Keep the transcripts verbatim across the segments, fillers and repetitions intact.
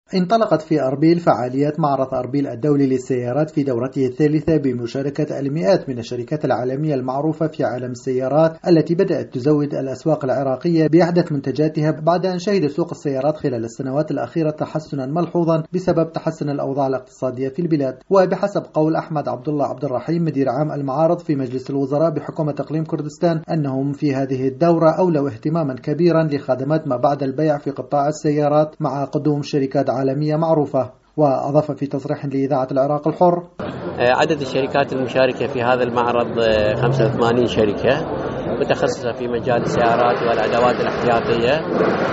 انطلقت في أربيل فعاليات معرض أربيل الدولي للسيارات في دورته الثالثة بمشاركة المئات من الشركات العالمية المعروفة في عالم السيارات التي بدأت تزود الأسواق العراقية بأحدث منتجاتها بعد أن شهد سوق السيارات خلال السنوات الأخيرة تحسنا ملحوظا بسبب تحسن الأوضاع الاقتصادية في البلاد. وبحسب قول أحمد عبد الله عبد الرحيم مدير عام المعارض في مجلس الوزراء بحكومة إقليم كردستان أنهم في هذه الدورة أولوا اهتماما كبيرا لخدمات ما بعد البيع في قطاع السيارات مع قدوم شركات عالمية معروفة. وأضاف في تصريح لإذاعة العراق الحر: عدد الشركات المشاركة في هذا المعرض خمسة وثمانين شركة متخصصة في مجال السيارات والأدوات الاحتياطية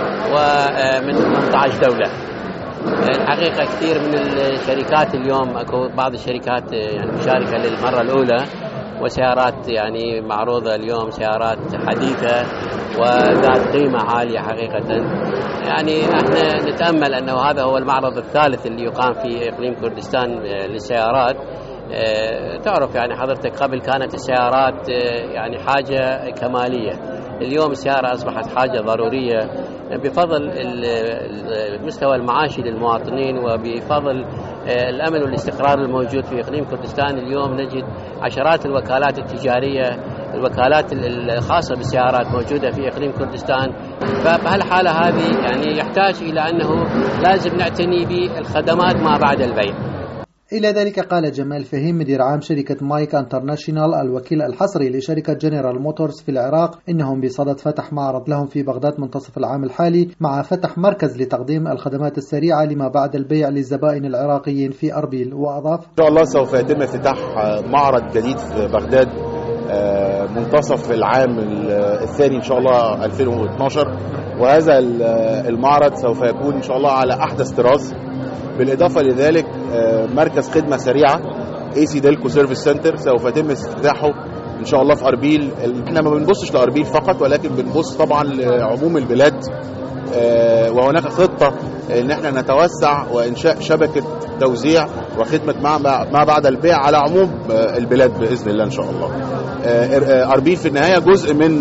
ومن ثمانية عشر دولة. الحقيقة كثير من الشركات اليوم أكو بعض الشركات يعني مشاركة للمرة الأولى، وسيارات يعني معروضة اليوم سيارات حديثة وذات قيمة عالية حقيقة. يعني احنا نتأمل أنه هذا هو المعرض الثالث اللي يقام في إقليم كردستان للسيارات. اه تعرف يعني حضرتك قبل كانت السيارات اه يعني حاجة كمالية، اليوم السيارة أصبحت حاجة ضرورية بفضل المستوى المعاشي للمواطنين وبفضل الأمن والاستقرار الموجود في إقليم كردستان. اليوم نجد عشرات الوكالات التجارية، الوكالات الخاصة بالسيارات موجودة في إقليم كردستان. فبهالحالة هذه يعني يحتاج إلى أنه لازم نعتني بالخدمات ما بعد البيع. إلى ذلك قال جمال فهيم مدير عام شركة مايك انترناشيونال الوكيل الحصري لشركة جنرال موتورز في العراق إنهم بصدد فتح معرض لهم في بغداد منتصف العام الحالي، مع فتح مركز لتقديم الخدمات السريعة لما بعد البيع للزبائن العراقيين في أربيل. وأضاف: إن شاء الله سوف يتم افتتاح معرض جديد في بغداد منتصف العام الثاني إن شاء الله ألفين واثني عشر، وهذا المعرض سوف يكون إن شاء الله على أحدث طراز. بالإضافة لذلك مركز خدمة سريعة اي سي ديلكو سيرفيس سنتر سوف يتم افتتاحه إن شاء الله في أربيل. احنا ما بنبصش لأربيل فقط، ولكن بنبص طبعا لعموم البلاد، وهناك خطة ان احنا نتوسع وانشاء شبكة توزيع وخدمة ما بعد البيع على عموم البلاد بإذن الله إن شاء الله. أربيل في النهاية جزء من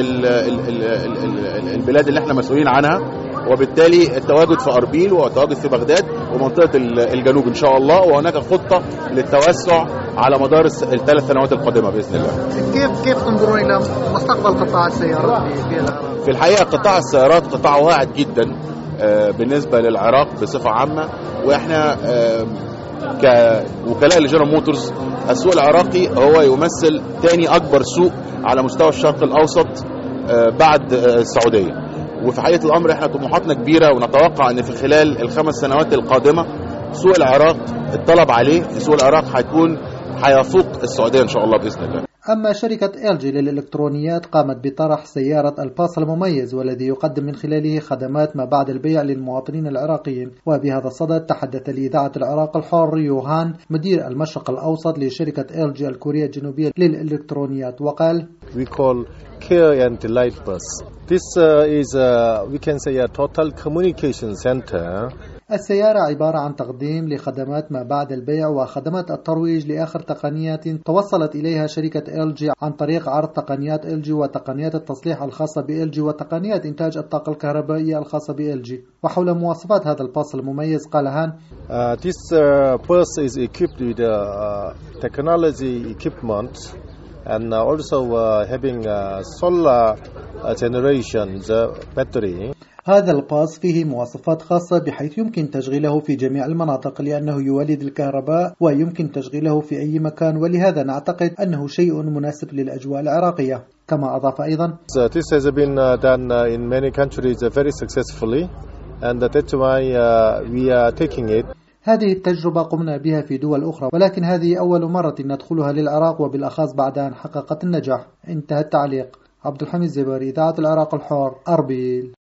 البلاد اللي احنا مسؤولين عنها، وبالتالي التواجد في أربيل والتواجد في بغداد ومنطقة الجنوب إن شاء الله، وهناك خطة للتوسع على مدار الثلاث سنوات القادمة بإذن الله. كيف كيف تنظرون إلى مستقبل قطاع السيارات في العراق؟ في الحقيقة قطاع السيارات قطاع واعد جدا بالنسبة للعراق بصفة عامة، وإحنا كوكلاء لجنرال موتورز السوق العراقي هو يمثل ثاني أكبر سوق على مستوى الشرق الأوسط بعد السعودية. وفي حقيقة الأمر احنا طموحاتنا كبيرة، ونتوقع ان في خلال الخمس سنوات القادمة سوق العراق الطلب عليه في سوق العراق هيكون هيفوق السعودية إن شاء الله بإذن الله. أما شركة إل جي للإلكترونيات قامت بطرح سيارة الباص المميز، والذي يقدم من خلاله خدمات ما بعد البيع للمواطنين العراقيين. وبهذا الصدد تحدث لإذاعة العراق الحر يوهان مدير المشرق الأوسط لشركة إل جي الكورية الجنوبية للإلكترونيات، وقال: We call Care and Delight Bus. This uh, is uh, we can say a total communication center. السيارة عبارة عن تقديم لخدمات ما بعد البيع وخدمات الترويج لآخر تقنيات توصلت إليها شركة إل جي عن طريق عرض تقنيات إل جي وتقنيات التصليح الخاصة بإل جي وتقنيات إنتاج الطاقة الكهربائية الخاصة بإل جي. وحول مواصفات هذا الباص المميز قال هان: uh, This uh, bus is equipped with uh, technology equipment and also uh, having uh, solar generation battery. هذا الباص فيه مواصفات خاصة بحيث يمكن تشغيله في جميع المناطق لأنه يولد الكهرباء ويمكن تشغيله في أي مكان، ولهذا نعتقد أنه شيء مناسب للأجواء العراقية. كما أضاف أيضا: This has been done in many countries very successfully and that's why we are taking it. هذه التجربة قمنا بها في دول أخرى، ولكن هذه أول مرة ندخلها للعراق وبالأخص بعد أن حققت النجاح. انتهى التعليق. عبد الحميد زباري، إذاعة العراق الحر، أربيل.